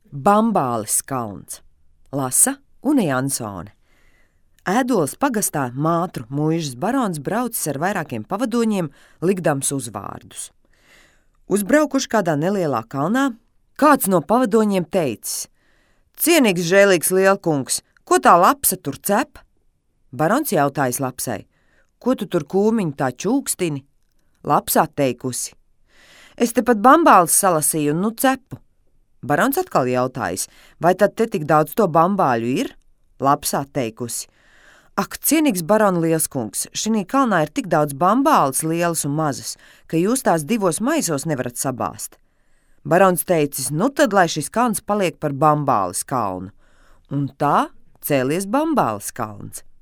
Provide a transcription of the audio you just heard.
Bambāles kalns. Lasa Une Jansone. Ēdoles pagastā Mātru muižas barons braucis ar vairākiem pavadoņiem, likdams uzvārdus. Uzbraukuši kādā nelielā kalnā, kāds no pavadoņiem teicis: "Cienīgs žēlīgs lielkungs, ko tā lapsa tur cep?" Barons jautājis lapsai: "Ko tu tur kūmiņu tā čūkstini?" Lapsā teikusi: "Es tepat bambāles salasīju un nu cepu." Barons atkal jautājis: "Vai tad te tik daudz to bambāļu ir?" Lapsā teikusi: "Ak, cienīgs barona lielskungs, šinī kalnā ir tik daudz bambāles lielas un mazas, ka jūs tās 2 maisos nevarat sabāzt." Barons teicis: "Nu tad, lai šis kalns paliek par Bambāles kalnu." Un tā cēlies Bambāles kalns.